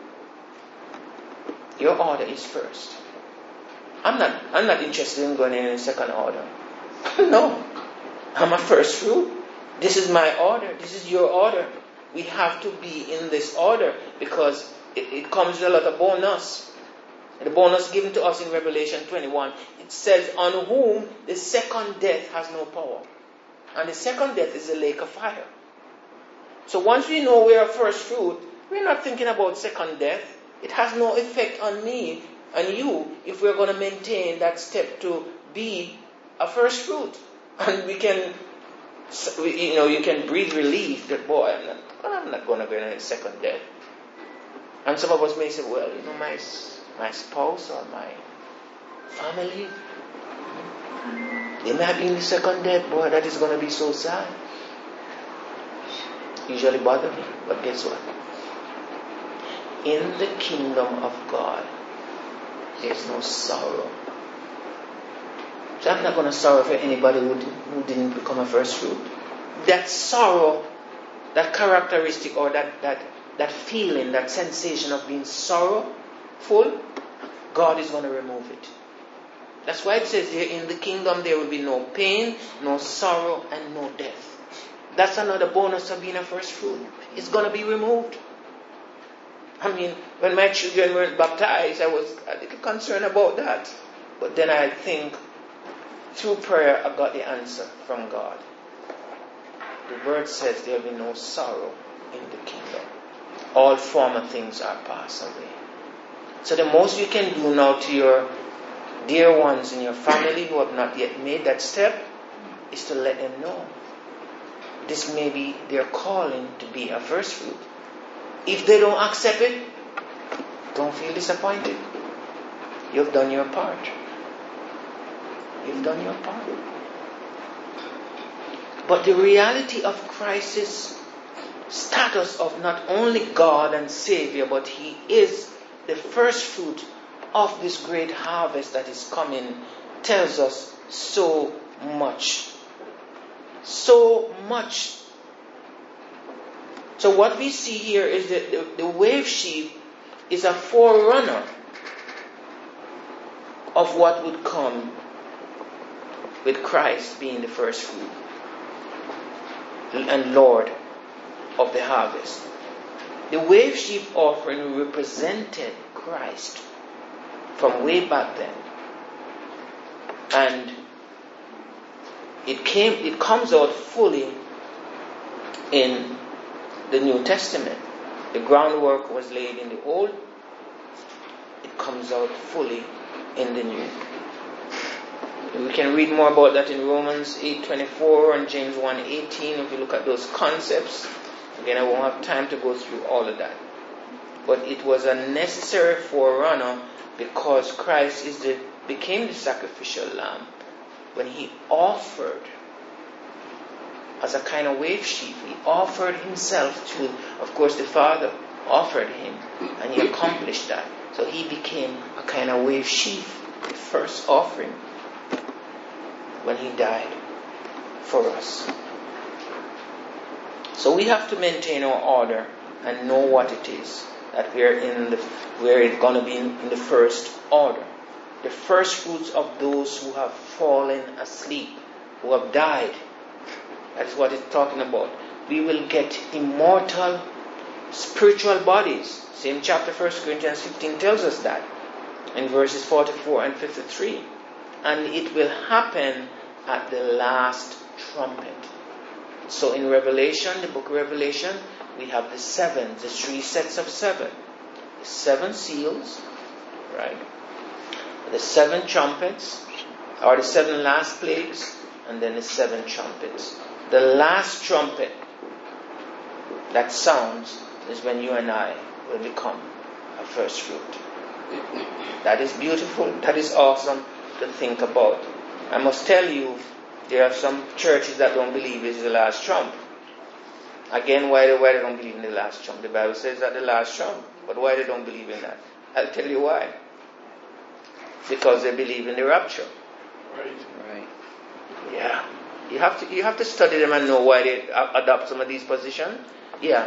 Your order is first. I'm not interested in going in second order. No. I'm a first fruit. This is my order. This is your order. We have to be in this order because it comes with a lot of bonus. The bonus given to us in Revelation 21, it says, on whom the second death has no power. And the second death is the lake of fire. So once we know we're a first fruit, we're not thinking about second death. It has no effect on me and you if we're going to maintain that step to be a first fruit. And we can, you can breathe relief that, boy, I'm not going to go in a second death. And some of us may say, well, my spouse or my family, they might be in the second death, boy, that is going to be so sad. Usually bother me, but guess what? In the kingdom of God, there's no sorrow. So I'm not going to sorrow for anybody who didn't become a first fruit. That sorrow, that characteristic or that feeling, that sensation of being sorrowful, God is going to remove it. That's why it says here, in the kingdom there will be no pain, no sorrow, and no death. That's another bonus of being a first fruit. It's going to be removed. I mean, when my children were baptized, I was a little concerned about that. But then I think, through prayer, I got the answer from God. The word says there will be no sorrow in the kingdom. All former things are passed away. So the most you can do now to your dear ones in your family who have not yet made that step is to let them know. This may be their calling to be a first fruit. If they don't accept it, don't feel disappointed. You've done your part. You've done your part. But the reality of Christ's status of not only God and Savior, but He is the first fruit of this great harvest that is coming, tells us so much. So much. So what we see here is that the wave sheep is a forerunner of what would come with Christ being the first fruit and Lord of the harvest. The wave sheep offering represented Christ from way back then. And it comes out fully in the New Testament. The groundwork was laid in the Old. It comes out fully in the New. We can read more about that in Romans 8:24 and James 1:18 if you look at those concepts. Again, I won't have time to go through all of that. but it was a necessary forerunner because Christ became the sacrificial lamb when he offered as a kind of wave sheaf. He offered himself to, of course, the Father offered him, and he accomplished that. So he became a kind of wave sheaf, the first offering, when he died for us. So we have to maintain our order and know what it is that we're going to be in the first order. The first fruits of those who have fallen asleep, who have died. That's what it's talking about. We will get immortal spiritual bodies. Same chapter 1 Corinthians 15 tells us that in verses 44 and 53. And it will happen at the last trumpet. So in Revelation, the book of Revelation, we have the 3 sets of 7. The 7 seals, right? The 7 trumpets, or the 7 last plagues, and then the 7 trumpets. The last trumpet that sounds is when you and I will become a first fruit. That is beautiful. That is awesome to think about. I must tell you, there are some churches that don't believe it's the last trump. Again, why they don't believe in the last trump? The Bible says that the last trump. But why they don't believe in that? I'll tell you why. Because they believe in the rapture. Right. Yeah. You have to study them and know why they adopt some of these positions. Yeah.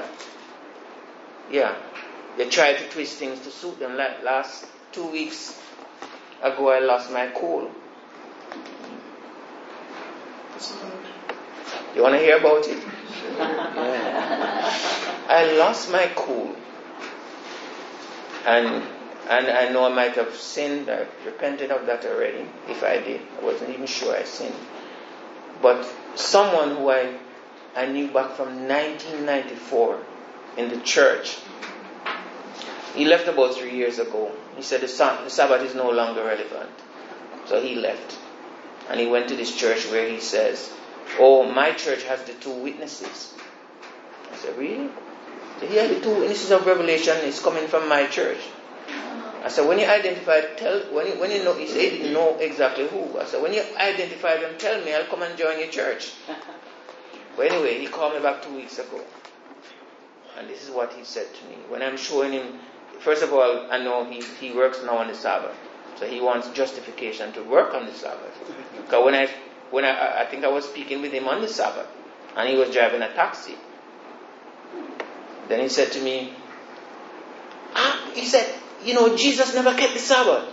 They try to twist things to suit them. Like last 2 weeks ago, I lost my cool. You want to hear about it? Yeah. I lost my cool. And I know I might have sinned. I repented of that already. If I did, I wasn't even sure I sinned. But someone who I knew back from 1994 in the church, he left about 3 years ago. He said the Sabbath is no longer relevant. So he left. And he went to this church where he says, oh, my church has the 2 witnesses. I said, really? So yeah, the 2 witnesses of Revelation is coming from my church. I said, when you identify, when you know, he said he didn't know exactly who. I said, when you identify them, tell me, I'll come and join your church. But anyway, he called me back 2 weeks ago. And this is what he said to me. When I'm showing him, first of all, I know he works now on the Sabbath. So he wants justification to work on the Sabbath. Because when I think I was speaking with him on the Sabbath, and he was driving a taxi. Then he said to me, he said, Jesus never kept the Sabbath.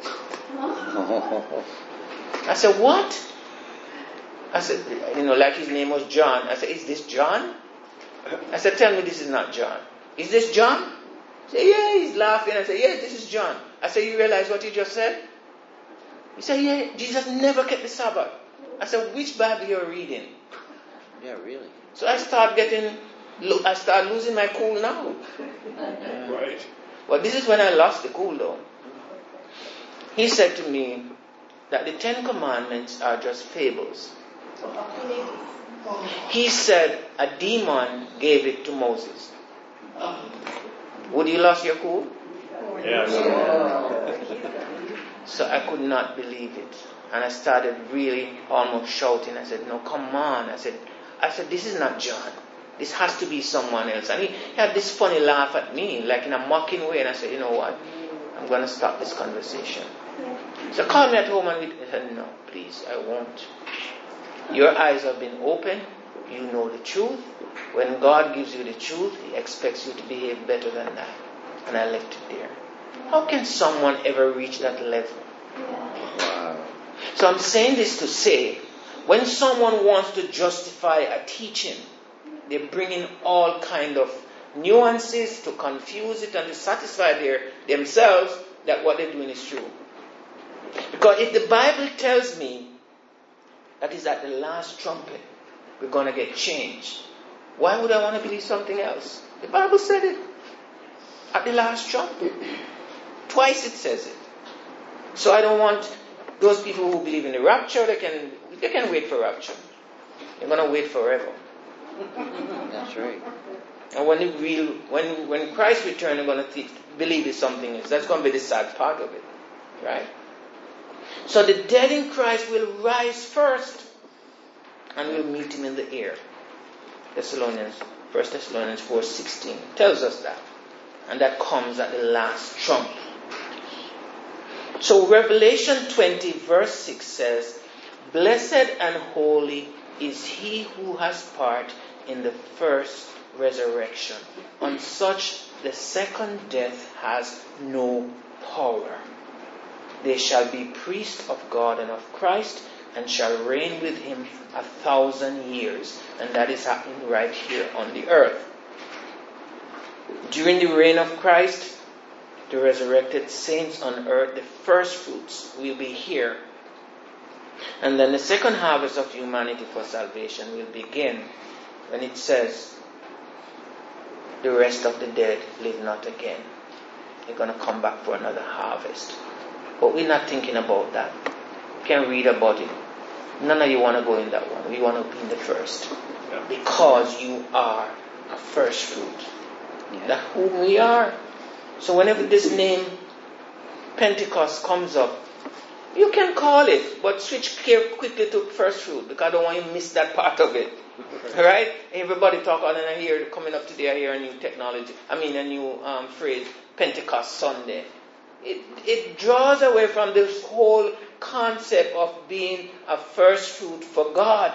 I said, what? I said, like his name was John. I said, is this John? I said, tell me this is not John. Is this John? He said, yeah, he's laughing. I said, yeah, this is John. I said, you realize what you just said? He said, yeah, Jesus never kept the Sabbath. I said, which Bible you're reading? Yeah, really. So I start losing my cool now. Right. Well, this is when I lost the cool though. He said to me that the 10 Commandments are just fables. He said a demon gave it to Moses. Would you lose your cool? Yes. So I could not believe it. And I started really almost shouting. I said, no, come on. I said, this is not John. This has to be someone else. And he had this funny laugh at me, like in a mocking way. And I said, you know what? I'm going to stop this conversation. So called me at home and I said, no, please, I won't. Your eyes have been opened. You know the truth. When God gives you the truth, He expects you to behave better than that. And I left it there. How can someone ever reach that level? Wow. So I'm saying this to say, when someone wants to justify a teaching, they bring in all kind of nuances to confuse it and to satisfy themselves that what they're doing is true. Because if the Bible tells me that is at the last trumpet, we're going to get changed, why would I want to believe something else? The Bible said it. At the last trumpet. Twice it says it. So I don't want those people who believe in the rapture, they can wait for rapture. They're going to wait forever. That's right. And when Christ returns, we're going to believe it's something else. That's going to be the sad part of it. Right? So the dead in Christ will rise first, and we'll meet him in the air. 1 Thessalonians 4:16 tells us that. And that comes at the last trump. So Revelation 20 verse 6 says, "Blessed and holy is he who has part in the first resurrection. On such the second death has no power. They shall be priests of God and of Christ, and shall reign with him 1,000 years." And that is happening right here on the earth. During the reign of Christ, the resurrected saints on earth, the first fruits, will be here. And then the second harvest of humanity for salvation will begin when it says, "The rest of the dead live not again." They're going to come back for another harvest. But we're not thinking about that. You can read about it. None of you want to go in that one. We want to be in the first. Yeah. Because you are a first fruit. Yeah. That's who we are. So whenever this name Pentecost comes up, you can call it, but switch quickly to first fruit, because I don't want you to miss that part of it. Right? Everybody talk on, and I hear coming up today, I hear a new technology. A new phrase, Pentecost Sunday. It draws away from this whole concept of being a first fruit for God.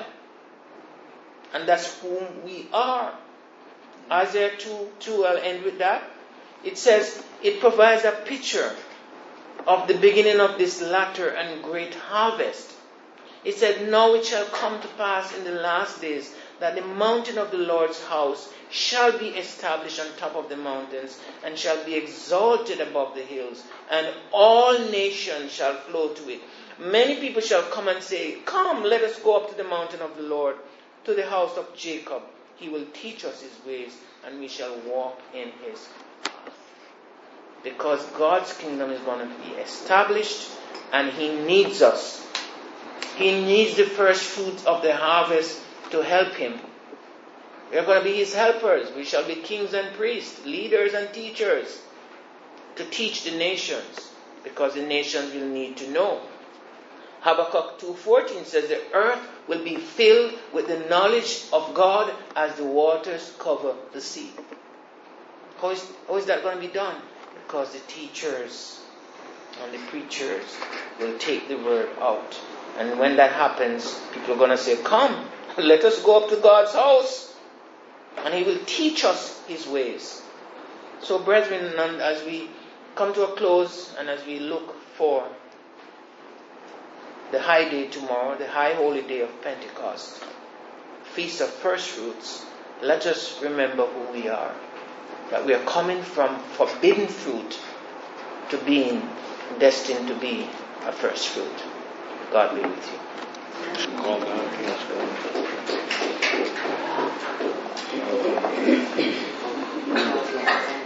And that's whom we are. Isaiah 2, I'll end with that. It says, it provides a picture of the beginning of this latter and great harvest. It said, "Now it shall come to pass in the last days that the mountain of the Lord's house shall be established on top of the mountains, and shall be exalted above the hills, and all nations shall flow to it. Many people shall come and say, 'Come, let us go up to the mountain of the Lord, to the house of Jacob. He will teach us his ways, and we shall walk in his path.'" Because God's kingdom is going to be established, and he needs us. He needs the first fruits of the harvest to help him. We are going to be his helpers. We shall be kings and priests, leaders and teachers, to teach the nations, because the nations will need to know. Habakkuk 2:14 says, "The earth will be filled with the knowledge of God as the waters cover the sea." How is that going to be done? Because the teachers and the preachers will take the word out. And when that happens, people are going to say, "Come, let us go up to God's house, and he will teach us his ways." So, brethren, and as we come to a close, and as we look for the high day tomorrow, the high holy day of Pentecost, Feast of First Fruits, let us remember who we are. That we are coming from forbidden fruit to being destined to be a first fruit. God be with you. Call down, yes, God.